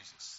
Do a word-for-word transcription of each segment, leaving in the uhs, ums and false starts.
Jesus.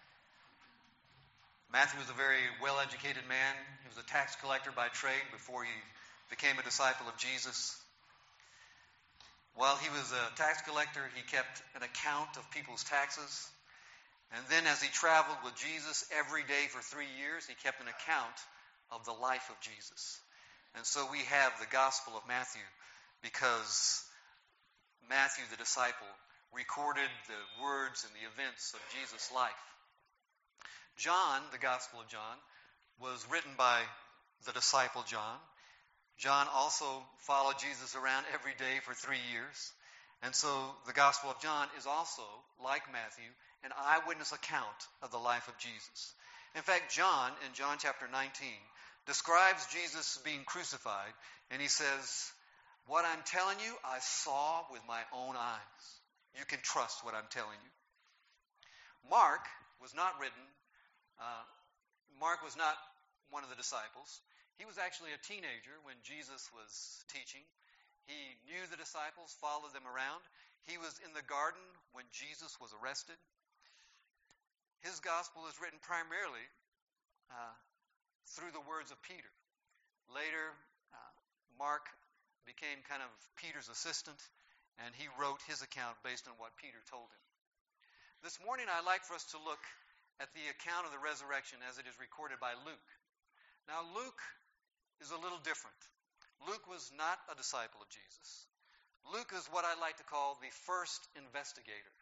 Matthew was a very well-educated man. He was a tax collector by trade before he became a disciple of Jesus. While he was a tax collector, he kept an account of people's taxes. And then as he traveled with Jesus every day for three years, he kept an account of the life of Jesus. And so we have the Gospel of Matthew because Matthew, the disciple, recorded the words and the events of Jesus' life. John, the Gospel of John, was written by the disciple John. John also followed Jesus around every day for three years. And so the Gospel of John is also, like Matthew, an eyewitness account of the life of Jesus. In fact, John, in John chapter nineteen, describes Jesus being crucified, and he says, "What I'm telling you, I saw with my own eyes. You can trust what I'm telling you." Mark was not written, uh, Mark was not one of the disciples. He was actually a teenager when Jesus was teaching. He knew the disciples, followed them around. He was in the garden when Jesus was arrested. His gospel is written primarily uh, through the words of Peter. Later, uh, Mark became kind of Peter's assistant, and he wrote his account based on what Peter told him. This morning, I'd like for us to look at the account of the resurrection as it is recorded by Luke. Now, Luke is a little different. Luke was not a disciple of Jesus. Luke is what I like to call the first investigator.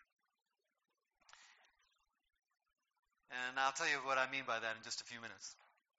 And I'll tell you what I mean by that in just a few minutes.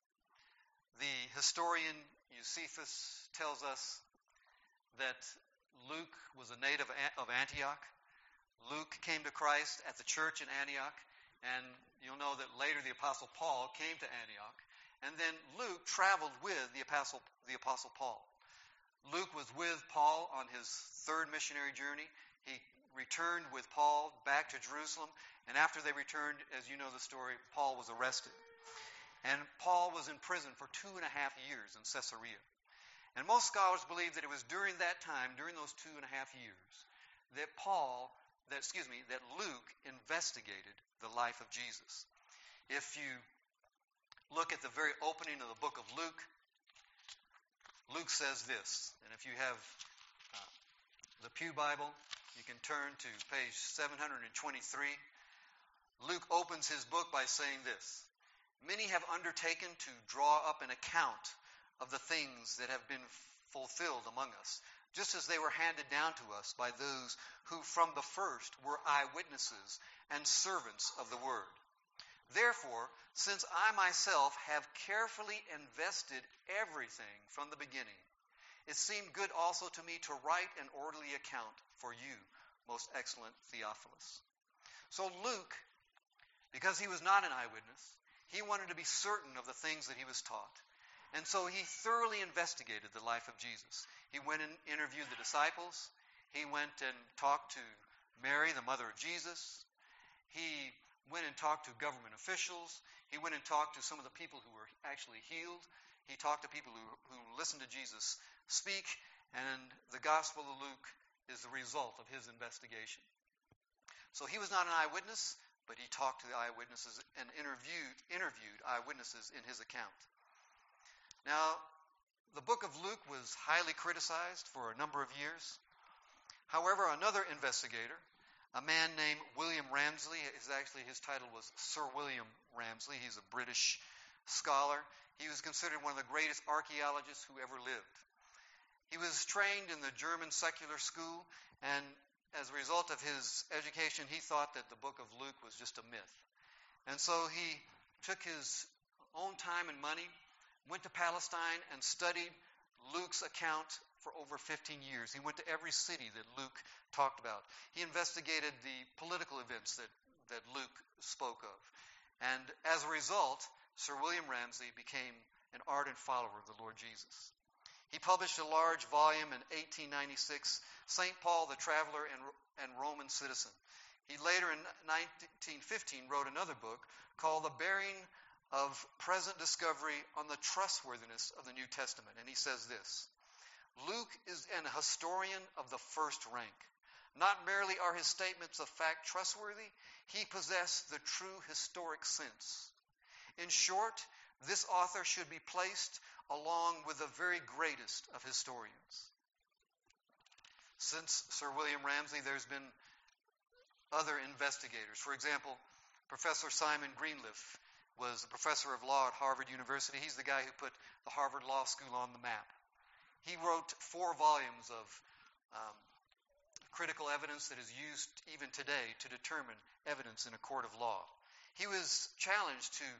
The historian Eusebius tells us that Luke was a native of Antioch. Luke came to Christ at the church in Antioch, and you'll know that later the Apostle Paul came to Antioch. And then Luke traveled with the Apostle, the Apostle Paul. Luke was with Paul on his third missionary journey. He returned with Paul back to Jerusalem, and after they returned, as you know the story, Paul was arrested. And Paul was in prison for two and a half years in Caesarea. And most scholars believe that it was during that time, during those two and a half years, that Paul, that excuse me, that Luke investigated the life of Jesus. If you look at the very opening of the book of Luke, Luke says this, and if you have uh, the Pew Bible, you can turn to page seven hundred twenty-three. Luke opens his book by saying this: "Many have undertaken to draw up an account of the things that have been fulfilled among us, just as they were handed down to us by those who from the first were eyewitnesses and servants of the word. Therefore, since I myself have carefully invested everything from the beginning, it seemed good also to me to write an orderly account for you, most excellent Theophilus." So Luke, because he was not an eyewitness, he wanted to be certain of the things that he was taught. And so he thoroughly investigated the life of Jesus. He went and interviewed the disciples. He went and talked to Mary, the mother of Jesus. He went and talked to government officials. He went and talked to some of the people who were actually healed. He talked to people who, who listened to Jesus speak. And the Gospel of Luke is the result of his investigation. So he was not an eyewitness, but he talked to the eyewitnesses and interviewed, interviewed eyewitnesses in his account. Now, the book of Luke was highly criticized for a number of years. However, another investigator, a man named William Ramsay, is actually his title was Sir William Ramsay. He's a British scholar. He was considered one of the greatest archaeologists who ever lived. He was trained in the German secular school, and as a result of his education, he thought that the book of Luke was just a myth. And so he took his own time and money, went to Palestine and studied Luke's account for over fifteen years. He went to every city that Luke talked about. He investigated the political events that, that Luke spoke of. And as a result, Sir William Ramsay became an ardent follower of the Lord Jesus. He published a large volume in eighteen ninety-six, Saint Paul the Traveler and, and Roman Citizen. He later in nineteen fifteen wrote another book called The Bearing of Present Discovery on the Trustworthiness of the New Testament. And he says this: "Luke is an historian of the first rank, Not merely are his statements of fact trustworthy, he possessed the true historic sense. In short, this author should be placed along with the very greatest of historians. Since Sir William Ramsay, there's been other investigators. For example, Professor Simon Greenleaf was a professor of law at Harvard University. He's the guy who put the Harvard Law School on the map. He wrote four volumes of um, critical evidence that is used even today to determine evidence in a court of law. He was challenged to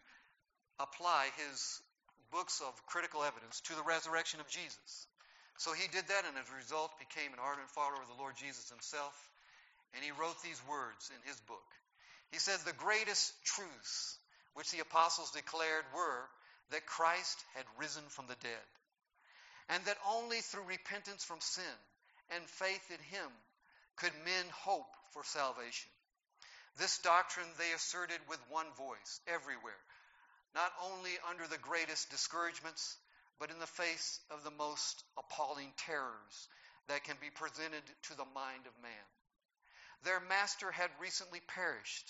apply his books of critical evidence to the resurrection of Jesus. So he did that, and as a result became an ardent follower of the Lord Jesus himself. And he wrote these words in his book. He said, "The greatest truths which the apostles declared were that Christ had risen from the dead, and that only through repentance from sin and faith in him could men hope for salvation. This doctrine they asserted with one voice everywhere, not only under the greatest discouragements, but in the face of the most appalling terrors that can be presented to the mind of man. Their master had recently perished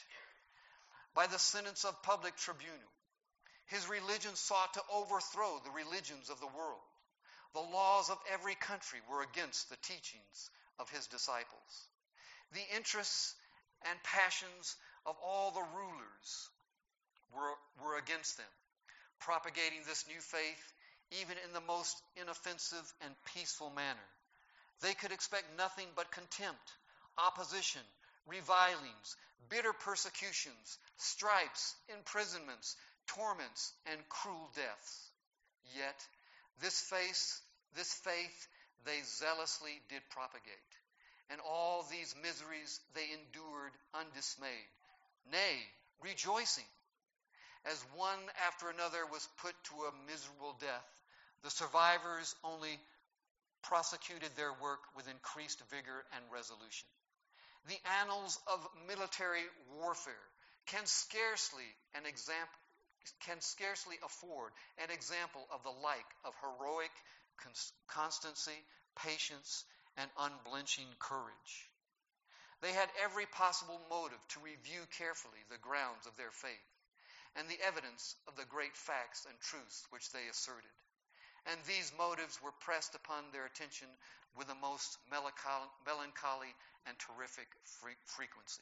by the sentence of public tribunal. His religion sought to overthrow the religions of the world. The laws of every country were against the teachings of his disciples. The interests and passions of all the rulers were, were against them, propagating this new faith even in the most inoffensive and peaceful manner. They could expect nothing but contempt, opposition, revilings, bitter persecutions, stripes, imprisonments, torments, and cruel deaths. Yet this faith, this faith they zealously did propagate, and all these miseries they endured undismayed, nay, rejoicing. As one after another was put to a miserable death, the survivors only prosecuted their work with increased vigor and resolution. The annals of military warfare can scarcely an example can scarcely afford an example of the like of heroic constancy, patience, and unblenching courage. They had every possible motive to review carefully the grounds of their faith and the evidence of the great facts and truths which they asserted. And these motives were pressed upon their attention with the most melancholy and terrific frequency.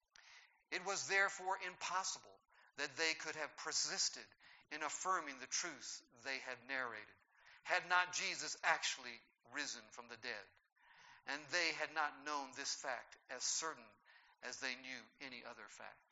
It was therefore impossible that they could have persisted in affirming the truth they had narrated, had not Jesus actually risen from the dead, and they had not known this fact as certain as they knew any other fact.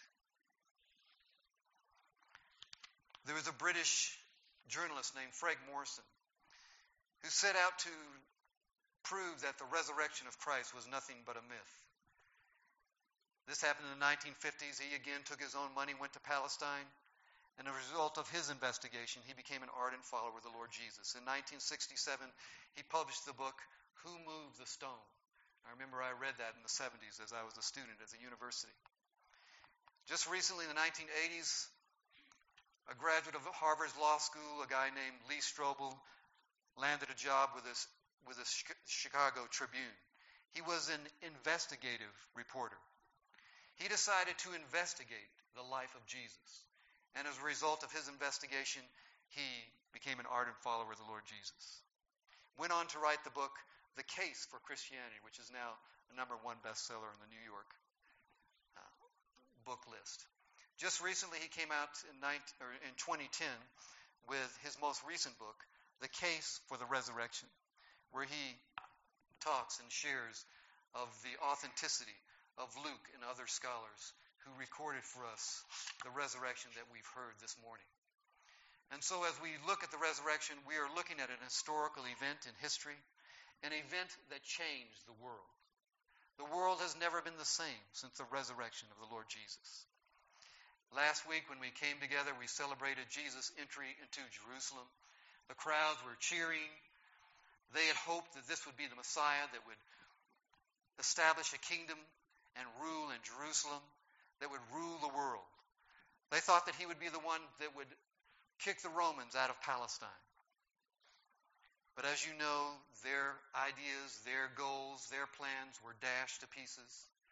There was a British journalist named Frank Morrison who set out to prove that the resurrection of Christ was nothing but a myth. This happened in the nineteen fifties. He again took his own money, went to Palestine, and as a result of his investigation, he became an ardent follower of the Lord Jesus. In nineteen sixty-seven, he published the book, Who Moved the Stone? I remember I read that in the seventies as I was a student at the university. Just recently, in the nineteen eighties, a graduate of Harvard's law school, a guy named Lee Strobel, landed a job with the with the Chicago Tribune. He was an investigative reporter. He decided to investigate the life of Jesus. And as a result of his investigation, he became an ardent follower of the Lord Jesus. Went on to write the book, The Case for Christianity, which is now a number one bestseller in the New York uh, book list. Just recently, he came out in, nineteen, or in twenty ten with his most recent book, The Case for the Resurrection, where he talks and shares of the authenticity of Luke and other scholars who recorded for us the resurrection that we've heard this morning. And so as we look at the resurrection, we are looking at an historical event in history, an event that changed the world. The world has never been the same since the resurrection of the Lord Jesus. Last week when we came together, we celebrated Jesus' entry into Jerusalem. The crowds were cheering. They had hoped that this would be the Messiah that would establish a kingdom and rule in Jerusalem, that would rule the world. They thought that he would be the one that would kick the Romans out of Palestine. But as you know, their ideas, their goals, their plans were dashed to pieces.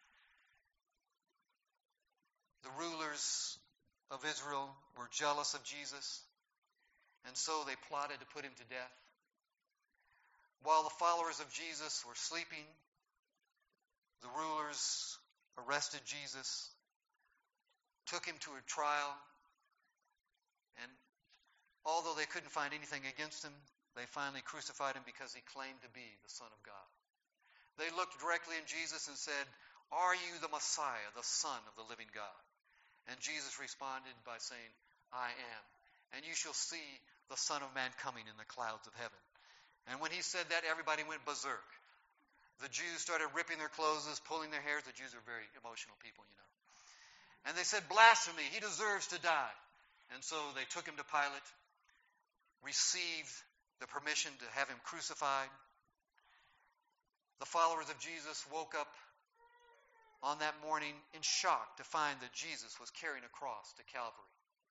The rulers of Israel were jealous of Jesus, and so they plotted to put him to death. While the followers of Jesus were sleeping, the rulers arrested Jesus, took him to a trial, and although they couldn't find anything against him, they finally crucified him because he claimed to be the Son of God. They looked directly at Jesus and said, "Are you the Messiah, the Son of the living God?" And Jesus responded by saying, "I am. And you shall see the Son of Man coming in the clouds of heaven." And when he said that, everybody went berserk. The Jews started ripping their clothes, pulling their hairs. The Jews are very emotional people, you know. And they said, "Blasphemy, he deserves to die." And so they took him to Pilate, received the permission to have him crucified. The followers of Jesus woke up on that morning in shock to find that Jesus was carrying a cross to Calvary.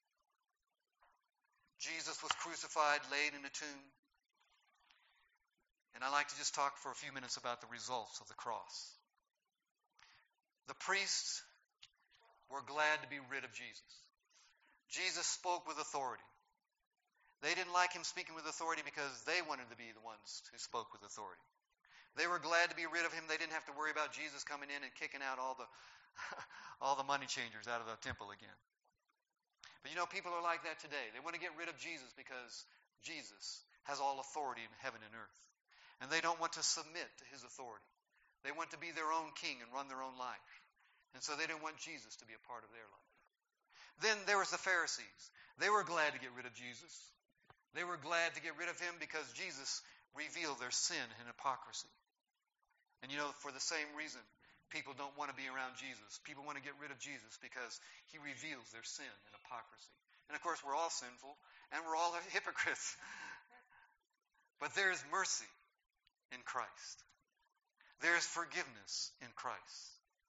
Jesus was crucified, laid in a tomb. And I'd like to just talk for a few minutes about the results of the cross. The priests were glad to be rid of Jesus. Jesus spoke with authority. They didn't like him speaking with authority because they wanted to be the ones who spoke with authority. They were glad to be rid of him. They didn't have to worry about Jesus coming in and kicking out all the all the money changers out of the temple again. But you know, people are like that today. They want to get rid of Jesus because Jesus has all authority in heaven and earth. And they don't want to submit to his authority. They want to be their own king and run their own life. And so they didn't want Jesus to be a part of their life. Then there was the Pharisees. They were glad to get rid of Jesus. They were glad to get rid of him because Jesus revealed their sin and hypocrisy. And you know, for the same reason, people don't want to be around Jesus. People want to get rid of Jesus because he reveals their sin and hypocrisy. And of course, we're all sinful and we're all hypocrites. But there is mercy in Christ. There is forgiveness in Christ.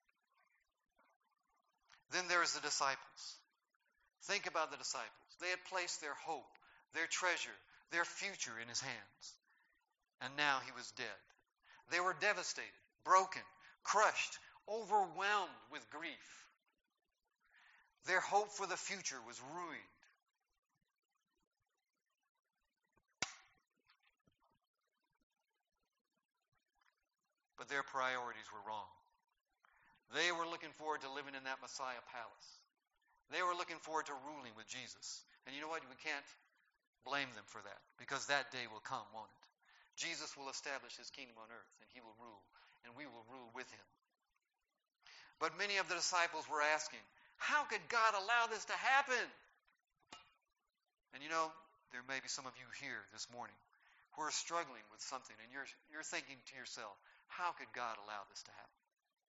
Then there's the disciples. Think about the disciples. They had placed their hope, their treasure, their future in his hands. And now he was dead. They were devastated, broken, crushed, overwhelmed with grief. Their hope for the future was ruined. But their priorities were wrong. They were looking forward to living in that Messiah palace. They were looking forward to ruling with Jesus. And you know what? We can't blame them for that, because that day will come, won't it? Jesus will establish his kingdom on earth, and he will rule, and we will rule with him. But many of the disciples were asking, how could God allow this to happen? And you know, there may be some of you here this morning who are struggling with something, and you're, you're thinking to yourself, how could God allow this to happen?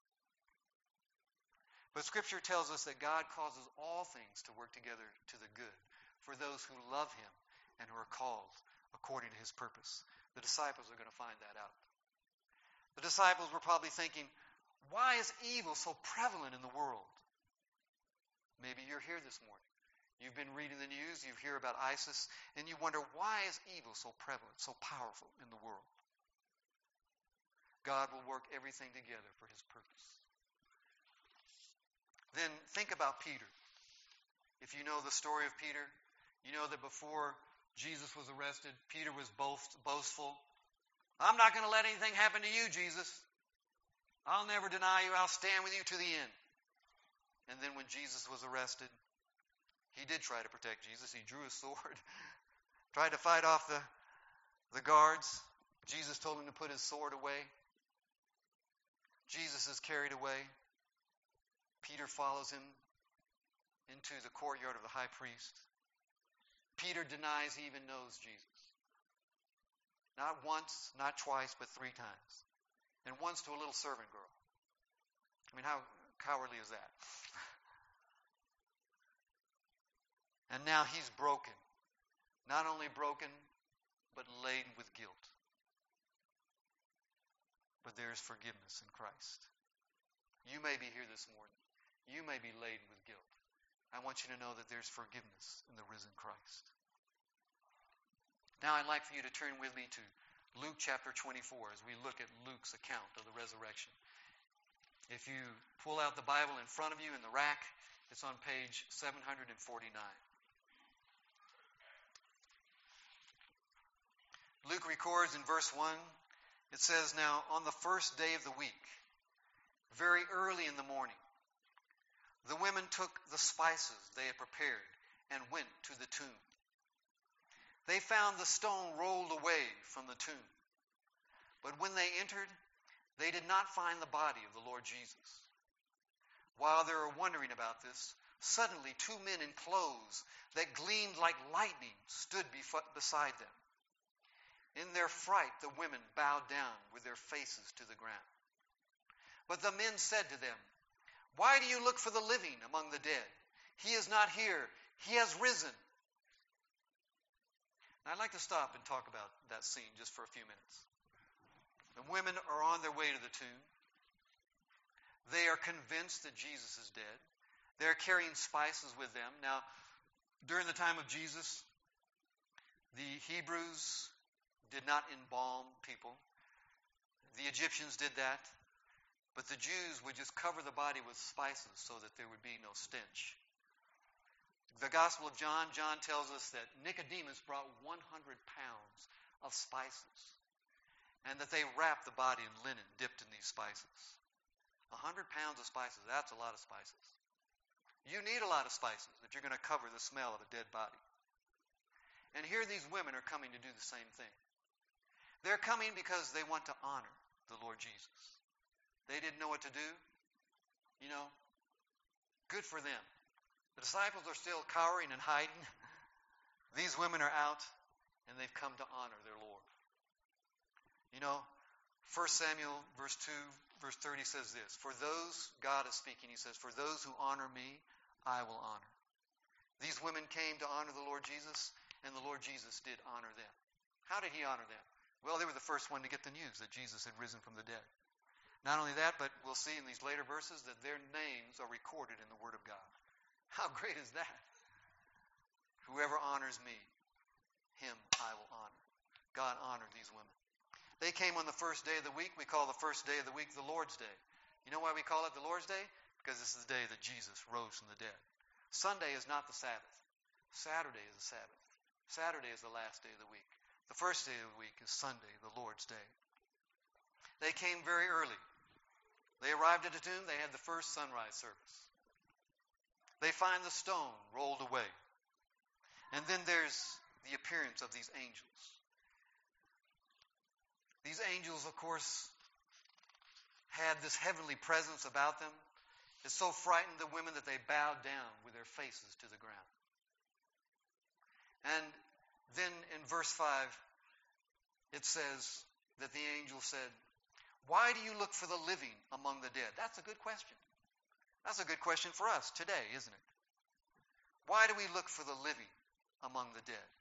But Scripture tells us that God causes all things to work together to the good for those who love him and who are called according to his purpose. The disciples are going to find that out. The disciples were probably thinking, why is evil so prevalent in the world? Maybe you're here this morning. You've been reading the news, you hear about ISIS, and you wonder, why is evil so prevalent, so powerful in the world? God will work everything together for his purpose. Then think about Peter. If you know the story of Peter, you know that before Jesus was arrested, Peter was boast, boastful. I'm not going to let anything happen to you, Jesus. I'll never deny you. I'll stand with you to the end. And then when Jesus was arrested, he did try to protect Jesus. He drew his sword, tried to fight off the, the guards. Jesus told him to put his sword away. Jesus is carried away. Peter follows him into the courtyard of the high priest. Peter denies he even knows Jesus. Not once, not twice, but three times. And once to a little servant girl. I mean, how cowardly is that? And now he's broken. Not only broken, but laden with guilt. But there's forgiveness in Christ. You may be here this morning. You may be laden with guilt. I want you to know that there's forgiveness in the risen Christ. Now I'd like for you to turn with me to Luke chapter twenty-four, as we look at Luke's account of the resurrection. If you pull out the Bible in front of you in the rack, it's on page seven forty-nine. Luke records in verse one, it says, "Now on the first day of the week, very early in the morning, the women took the spices they had prepared and went to the tomb. They found the stone rolled away from the tomb. But when they entered, they did not find the body of the Lord Jesus. While they were wondering about this, suddenly two men in clothes that gleamed like lightning stood bef- beside them. In their fright, the women bowed down with their faces to the ground. But the men said to them, 'Why do you look for the living among the dead? He is not here. He has risen.'" Now, I'd like to stop and talk about that scene just for a few minutes. The women are on their way to the tomb. They are convinced that Jesus is dead. They're carrying spices with them. Now, during the time of Jesus, the Hebrews did not embalm people. The Egyptians did that. But the Jews would just cover the body with spices so that there would be no stench. The Gospel of John, John tells us that Nicodemus brought one hundred pounds of spices and that they wrapped the body in linen dipped in these spices. one hundred pounds of spices, that's a lot of spices. You need a lot of spices if you're going to cover the smell of a dead body. And here these women are coming to do the same thing. They're coming because they want to honor the Lord Jesus. They didn't know what to do. You know, good for them. The disciples are still cowering and hiding. These women are out, and they've come to honor their Lord. You know, First Samuel verse two, verse thirty says this, "For those," God is speaking, he says, "For those who honor me, I will honor." These women came to honor the Lord Jesus, and the Lord Jesus did honor them. How did he honor them? Well, they were the first one to get the news that Jesus had risen from the dead. Not only that, but we'll see in these later verses that their names are recorded in the Word of God. How great is that? Whoever honors me, him I will honor. God honored these women. They came on the first day of the week. We call the first day of the week the Lord's Day. You know why we call it the Lord's Day? Because this is the day that Jesus rose from the dead. Sunday is not the Sabbath. Saturday is the Sabbath. Saturday is the last day of the week. The first day of the week is Sunday, the Lord's Day. They came very early. They arrived at the tomb. They had the first sunrise service. They find the stone rolled away. And then there's the appearance of these angels. These angels, of course, had this heavenly presence about them. It so frightened the women that they bowed down with their faces to the ground. And then in verse five, it says that the angel said, "Why do you look for the living among the dead?" That's a good question. That's a good question for us today, isn't it? Why do we look for the living among the dead?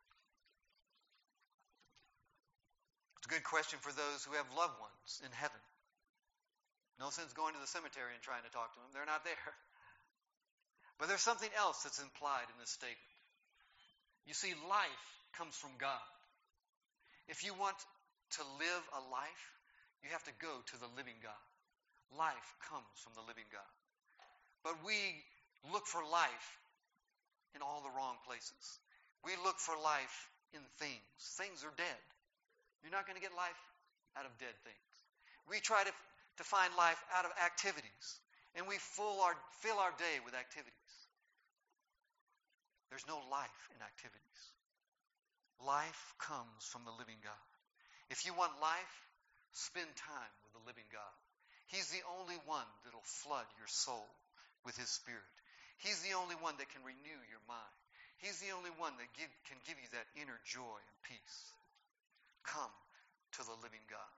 It's a good question for those who have loved ones in heaven. No sense going to the cemetery and trying to talk to them. They're not there. But there's something else that's implied in this statement. You see, life comes from God. If you want to live a life, you have to go to the living God. Life comes from the living God. But we look for life in all the wrong places. We look for life in things. Things are dead. You're not going to get life out of dead things. We try to, to find life out of activities, and we fill our, fill our day with activities. There's no life in activities. Life comes from the living God. If you want life, spend time with the living God. He's the only one that will flood your soul with His Spirit. He's the only one that can renew your mind. He's the only one that give, can give you that inner joy and peace. Come to the living God.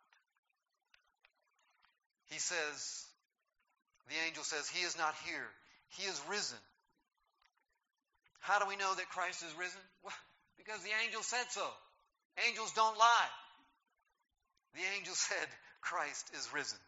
He says, the angel says, He is not here. He is risen. How do we know that Christ is risen? Well, because the angel said so. Angels don't lie. The angel said, Christ is risen.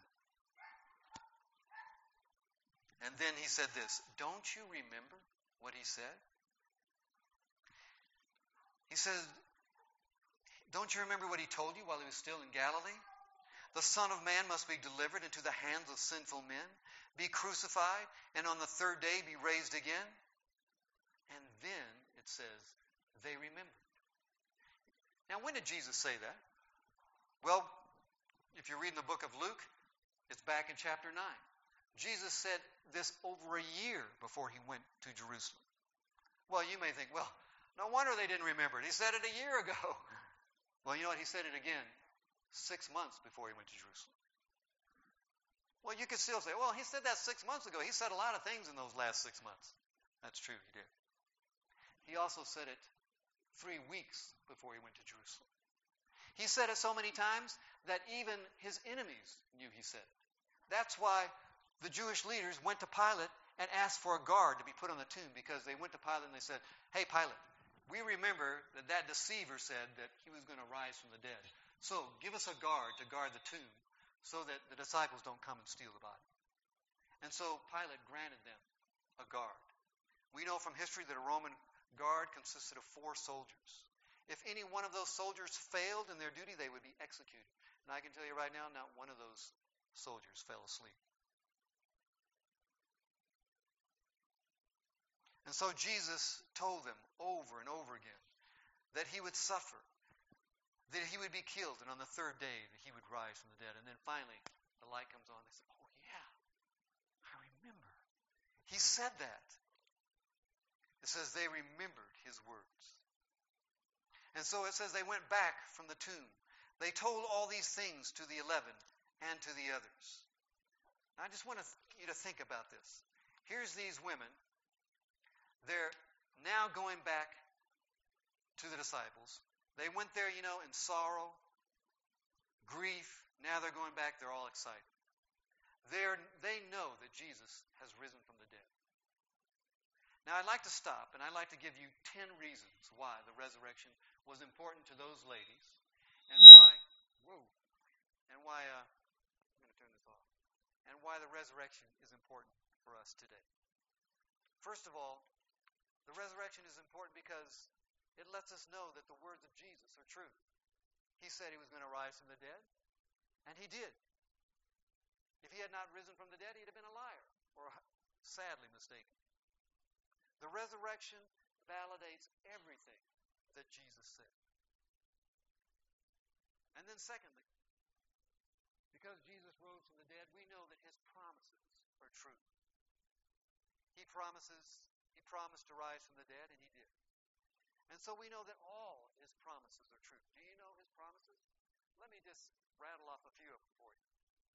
And then he said this, don't you remember what he said? He said, Don't you remember what he told you while he was still in Galilee? The Son of Man must be delivered into the hands of sinful men, be crucified, and on the third day be raised again. And then, it says, they remembered. Now, when did Jesus say that? Well, if you read in the book of Luke, it's back in chapter nine. Jesus said this over a year before he went to Jerusalem. Well, you may think, well, no wonder they didn't remember it. He said it a year ago. Well, you know what? He said it again six months before he went to Jerusalem. Well, you could still say, well, he said that six months ago. He said a lot of things in those last six months. That's true, he did. He also said it three weeks before he went to Jerusalem. He said it so many times that even his enemies knew he said it. That's why the Jewish leaders went to Pilate and asked for a guard to be put on the tomb, because they went to Pilate and they said, hey, Pilate, we remember that that deceiver said that he was going to rise from the dead. So give us a guard to guard the tomb so that the disciples don't come and steal the body. And so Pilate granted them a guard. We know from history that a Roman guard consisted of four soldiers. If any one of those soldiers failed in their duty, they would be executed. And I can tell you right now, not one of those soldiers fell asleep. And so Jesus told them over and over again that he would suffer, that he would be killed, and on the third day that he would rise from the dead. And then finally, the light comes on. They said, oh yeah, I remember. He said that. It says they remembered his words. And so it says they went back from the tomb. They told all these things to the eleven and to the others. Now, I just want you to think about this. Here's these women. They're now going back to the disciples. They went there, you know, in sorrow, grief. Now they're going back. They're all excited. They're, they know that Jesus has risen from the dead. Now, I'd like to stop, and I'd like to give you ten reasons why the resurrection was important to those ladies, and why, whoa, and why, uh, I'm going to turn this off, and why the resurrection is important for us today. First of all, the resurrection is important because it lets us know that the words of Jesus are true. He said he was going to rise from the dead, and he did. If he had not risen from the dead, he'd have been a liar, or sadly mistaken. The resurrection validates everything that Jesus said. And then secondly, because Jesus rose from the dead, we know that his promises are true. He promises, he promised to rise from the dead, and he did. And so we know that all his promises are true. Do you know his promises? Let me just rattle off a few of them for you.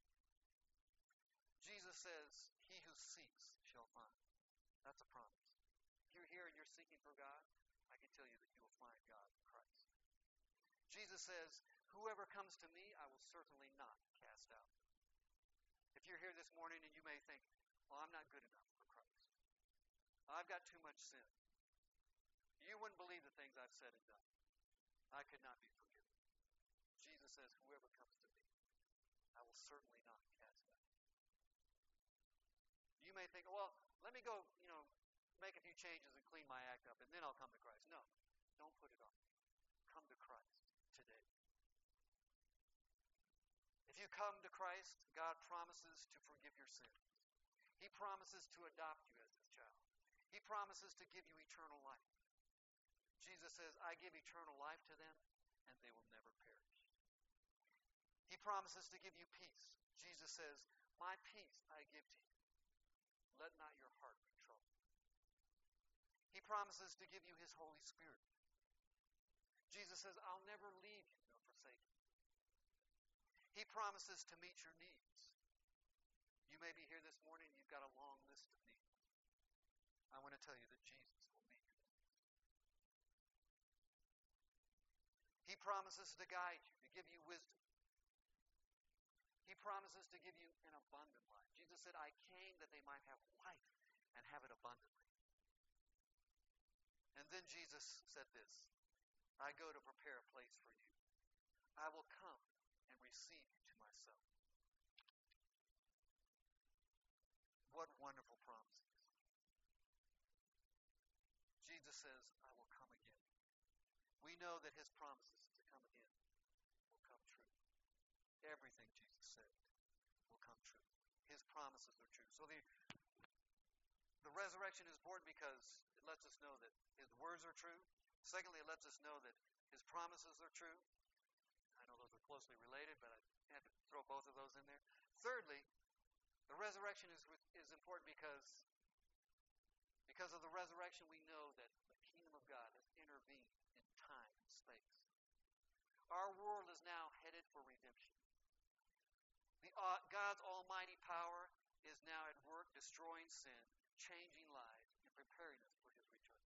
Jesus says, he who seeks shall find. That's a promise. If you're here and you're seeking for God, I can tell you that you will find God in Christ. Jesus says, whoever comes to me, I will certainly not cast out. If you're here this morning and you may think, well, I'm not good enough for Christ. I've got too much sin. You wouldn't believe the things I've said and done. I could not be forgiven. Jesus says, whoever comes to me, I will certainly not cast out. You may think, well, let me go, you know, make a few changes and clean my act up, and then I'll come to Christ. No, don't put it off. Come to Christ today. If you come to Christ, God promises to forgive your sins. He promises to adopt you as his child. He promises to give you eternal life. Jesus says, I give eternal life to them, and they will never perish. He promises to give you peace. Jesus says, my peace I give to you. Let not your heart be troubled. He promises to give you his Holy Spirit. Jesus says, I'll never leave you nor forsake you. He promises to meet your needs. You may be here this morning and you've got a long list of needs. I want to tell you that Jesus will meet your needs. He promises to guide you, to give you wisdom. He promises to give you an abundant life. Jesus said, I came that they might have life and have it abundantly. And then Jesus said this, I go to prepare a place for you. I will come and receive you to myself. What wonderful promises. Jesus says, I will come again. We know that his promises to come again will come true. Everything Jesus said will come true. His promises are true. So the the resurrection is important because it lets us know that his words are true. Secondly, it lets us know that his promises are true. I know those are closely related, but I had to throw both of those in there. Thirdly, the resurrection is is important because because of the resurrection we know that the kingdom of God has intervened in time and space. Our world is now headed for redemption. The, uh, God's almighty power is now at work destroying sin, changing lives, and preparing us for his return.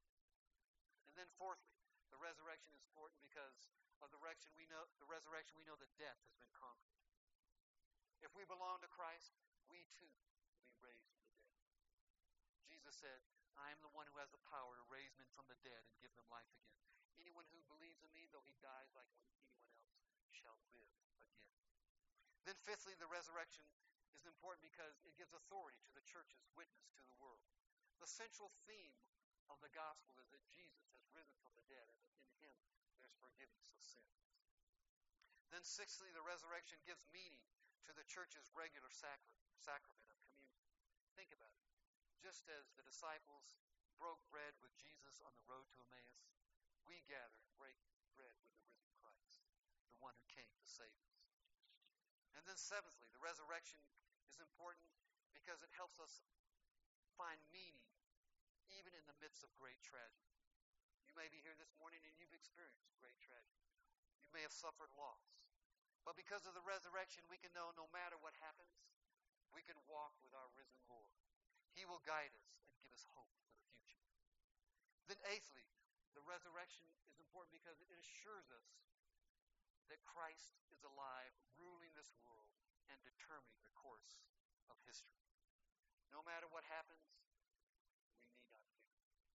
And then fourthly, the resurrection is important because of the resurrection we know the resurrection we know that death has been conquered. If we belong to Christ, we too will be raised from the dead. Jesus said, I am the one who has the power to raise men from the dead and give them life again. Anyone who believes in me, though he dies like anyone else, shall live again. Then fifthly, the resurrection is important because it gives authority to the church's witness to the world. The central theme of the gospel is that Jesus has risen from the dead, and in him there's forgiveness of sins. Then sixthly, the resurrection gives meaning to the church's regular sacrament, sacrament of communion. Think about it. Just as the disciples broke bread with Jesus on the road to Emmaus, we gather and break bread with the risen Christ, the one who came to save us. And then seventhly, the resurrection is important because it helps us find meaning even in the midst of great tragedy. You may be here this morning and you've experienced great tragedy. You may have suffered loss. But because of the resurrection, we can know no matter what happens, we can walk with our risen Lord. He will guide us and give us hope for the future. Then eighthly, the resurrection is important because it assures us that Christ is alive, ruling this world and determining the course of history. No matter what happens, we need not fear.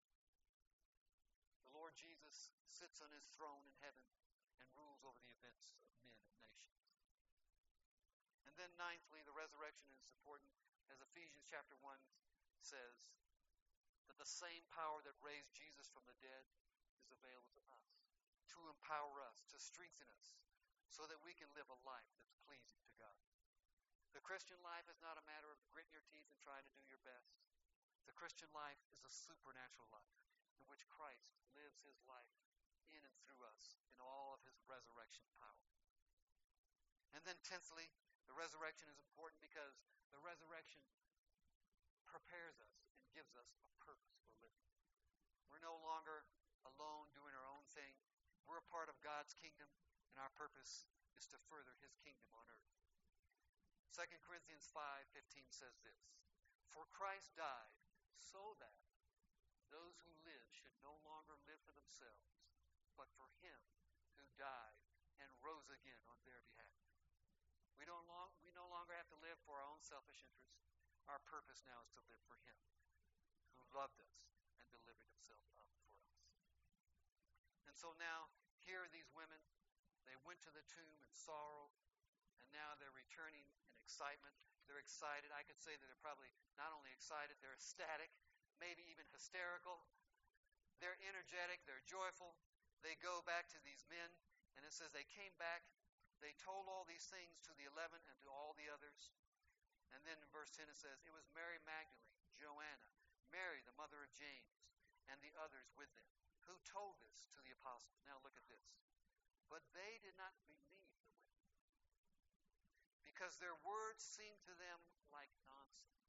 The Lord Jesus sits on his throne in heaven and rules over the events of men and nations. And then ninthly, the resurrection is important as Ephesians chapter one says that the same power that raised Jesus from the dead is available to us, to empower us, to strengthen us, so that we can live a life that's pleasing to God. The Christian life is not a matter of gritting your teeth and trying to do your best. The Christian life is a supernatural life in which Christ lives his life in and through us in all of his resurrection power. And then tenthly, the resurrection is important because the resurrection prepares us and gives us a purpose for living. We're no longer alone doing our own thing. We're a part of God's kingdom, and our purpose is to further his kingdom on earth. Second Corinthians five fifteen says this, for Christ died so that those who live should no longer live for themselves, but for him who died and rose again on their behalf. We don't long, we no longer have to live for our own selfish interests. Our purpose now is to live for him who loved us and delivered himself up for us. And so now, here are these women. They went to the tomb in sorrow, and now they're returning in excitement. They're excited. I could say that they're probably not only excited, they're ecstatic, maybe even hysterical. They're energetic. They're joyful. They go back to these men, and it says they came back. They told all these things to the eleven and to all the others. And then in verse ten it says, it was Mary Magdalene, Joanna, Mary the mother of James, and the others with them, who told this to the apostles. Now look at this. But they did not believe the women, because their words seemed to them like nonsense.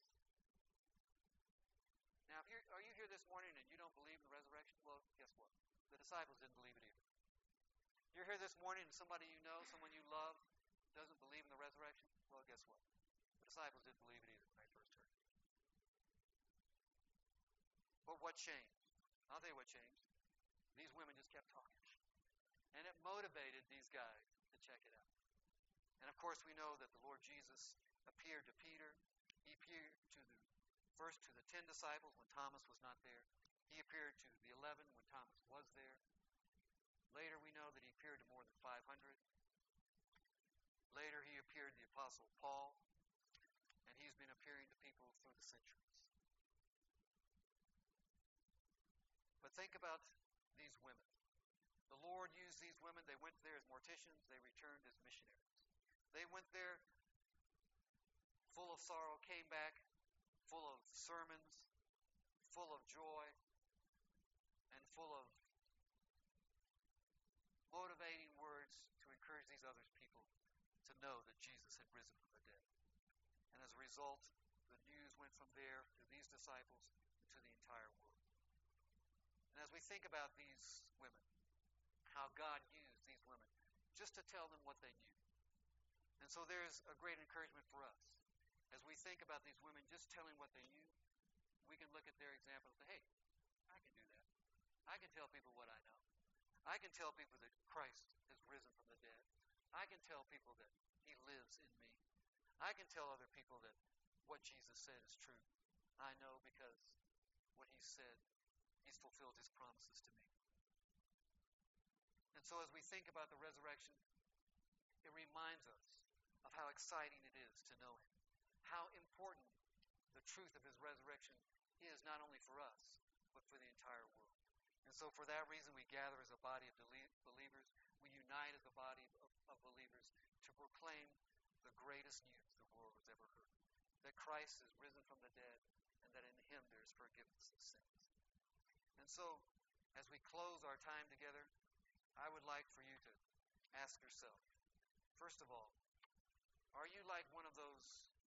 Now, if you're, are you here this morning and you don't believe in the resurrection? Well, guess what? The disciples didn't believe it either. You're here this morning and somebody you know, someone you love, doesn't believe in the resurrection? Well, guess what? The disciples didn't believe it either when they first heard it. But what changed? I'll tell you what changed. These women just kept talking. And it motivated these guys to check it out. And of course we know that the Lord Jesus appeared to Peter. He appeared to the first to the ten disciples when Thomas was not there. He appeared to the eleven when Thomas was there. Later we know that he appeared to more than five hundred. Later he appeared to the Apostle Paul. And he's been appearing to people through the centuries. But think about these women. The Lord used these women. They went there as morticians. They returned as missionaries. They went there full of sorrow, came back full of sermons, full of joy, and full of motivating words to encourage these other people to know that Jesus had risen from the dead. And as a result, the news went from there to these disciples and to the entire world. And as we think about these women, how God used these women just to tell them what they knew. And so there's a great encouragement for us. As we think about these women just telling what they knew, we can look at their example and say, hey, I can do that. I can tell people what I know. I can tell people that Christ has risen from the dead. I can tell people that he lives in me. I can tell other people that what Jesus said is true. I know because what he said, he's fulfilled his promises to me. And so as we think about the resurrection, it reminds us of how exciting it is to know him. How important the truth of his resurrection is not only for us, but for the entire world. And so for that reason, we gather as a body of believers. We unite as a body of, of believers to proclaim the greatest news the world has ever heard. That Christ is risen from the dead and that in him there is forgiveness of sins. And so as we close our time together, I would like for you to ask yourself, first of all, are you like one of those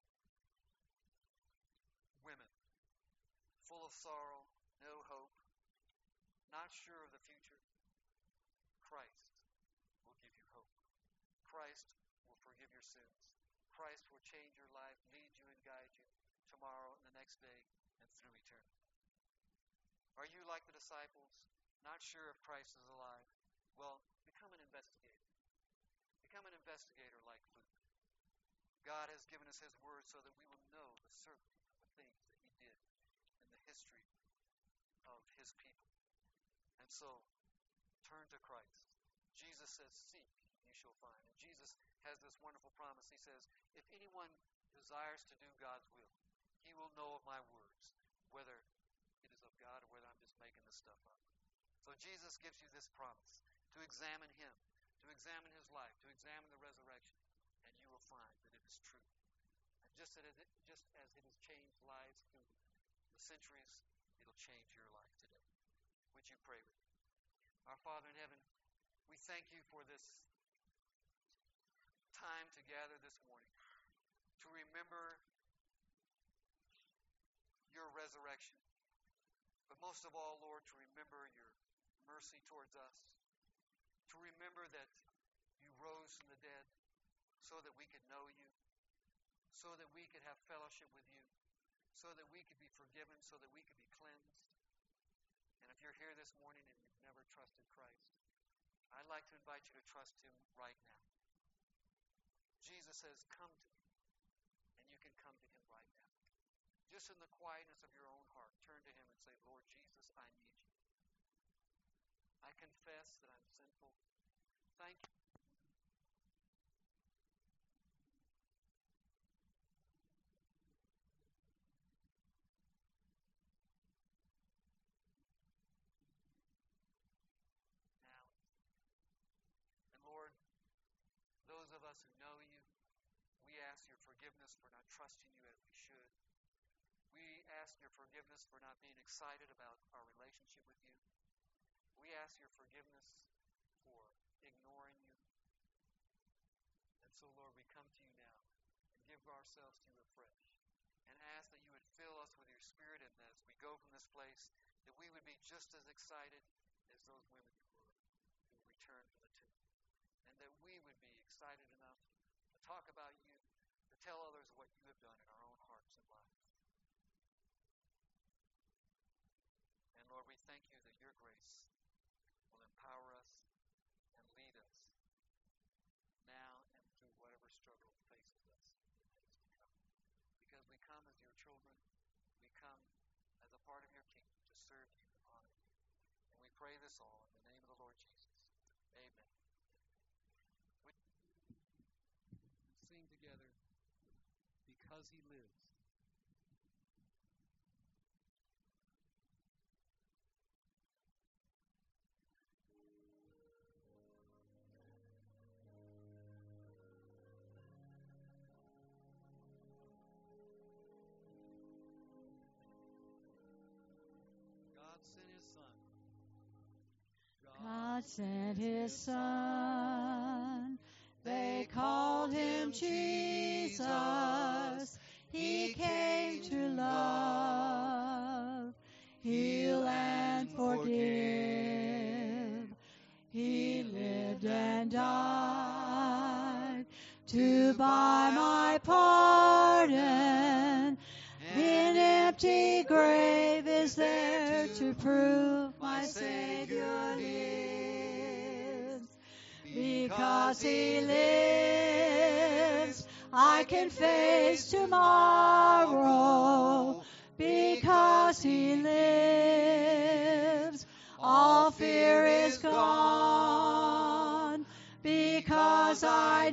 women full of sorrow, no hope, not sure of the future? Christ will give you hope. Christ will forgive your sins. Christ will change your life, lead you and guide you tomorrow and the next day and through eternity. Are you like the disciples, not sure if Christ is alive? Well, become an investigator. Become an investigator like Luke. God has given us his word so that we will know the certainty of the things that he did in the history of his people. And so, turn to Christ. Jesus says, seek, you shall find. And Jesus has this wonderful promise. He says, if anyone desires to do God's will, he will know of my words, whether it is of God or whether I'm just making this stuff up. So Jesus gives you this promise to examine him, to examine his life, to examine the resurrection, and you will find that it is true. And just as it, just as it has changed lives through the centuries, it'll change your life today. Would you pray with me? Our Father in heaven, we thank you for this time to gather this morning to remember your resurrection. But most of all, Lord, to remember your mercy towards us. To remember that you rose from the dead so that we could know you, so that we could have fellowship with you, so that we could be forgiven, so that we could be cleansed. And if you're here this morning and you've never trusted Christ, I'd like to invite you to trust him right now. Jesus says, come to me, and you can come to him right now. Just in the quietness of your own heart, turn to him and say, Lord Jesus, I need you. I confess that I'm sinful. Thank you. Now, and Lord, those of us who know you, we ask your forgiveness for not trusting you as we should. We ask your forgiveness for not being excited about our relationship with you. We ask your forgiveness for ignoring you. And so, Lord, we come to you now and give ourselves to you afresh and ask that you would fill us with your Spirit, and as we go from this place, that we would be just as excited as those women were who returned from the tomb. And that we would be excited enough to talk about you, to tell others what you have done in our own hearts and lives. And Lord, we thank you that your grace will empower us and lead us now and through whatever struggle faces us in the days to come. Because we come as your children, we come as a part of your kingdom to serve you and honor you. And we pray this all in the name of the Lord Jesus. Amen. We sing together, Because He Lives. God sent his son. They called him Jesus. He came to love, heal, and forgive. He lived and died to buy my pardon. An empty grave is there to prove my Savior lives. Because he lives, I can face tomorrow. Because he lives, all fear is gone. Because I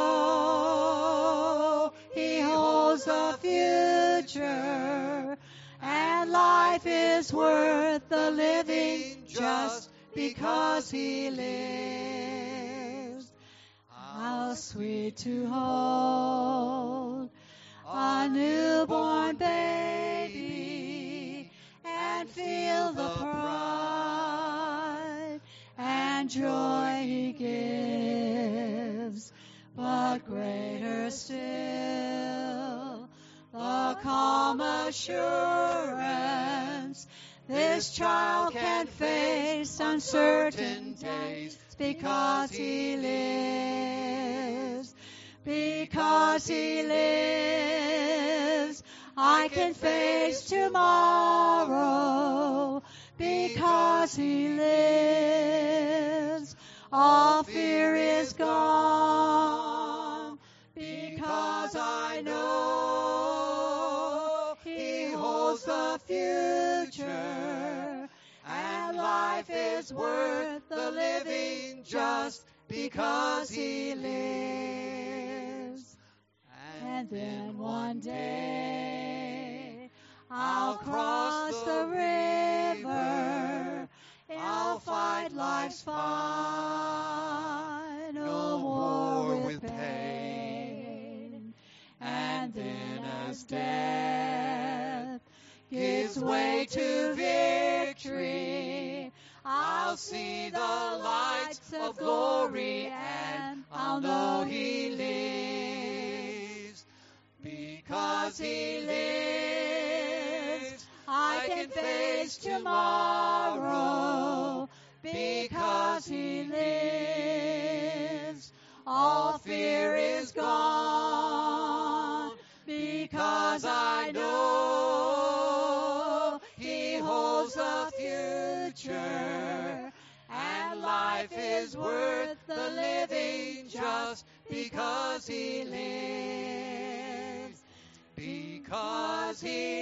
know he holds the future, and life is worth the living just because he lives. How sweet to hold a newborn baby and feel the pride and joy he gives. But greater still, the calm assurance this child can face uncertain days because he lives. Because he lives, I can face tomorrow. Because he lives, all fear is gone. Because I know he holds the future, and life is worth the living just because he lives. And then one day I'll cross the river, I'll fight life's final war with pain. And then as death gives way to victory, I'll see the lights of glory, and I'll know he lives. Because he lives, I can face tomorrow. Because he lives, all fear is gone. Because I know he holds the future, and life is worth the living just because he lives. Because he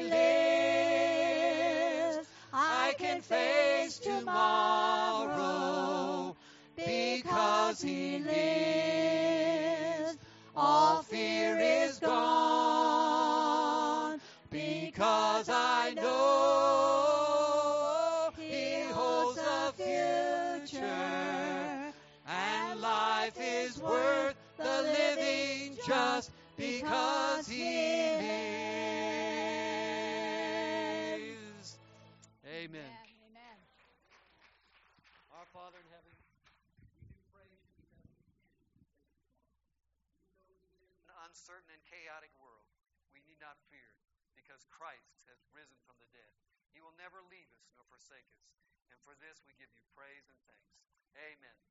lives, I can face tomorrow. Because he lives, all fear is gone. Because I know he holds the future, and life is worth the living just because he lives. Amen. Amen. Our Father in heaven, we do praise you because in an uncertain and chaotic world, we need not fear because Christ has risen from the dead. He will never leave us nor forsake us. And for this we give you praise and thanks. Amen.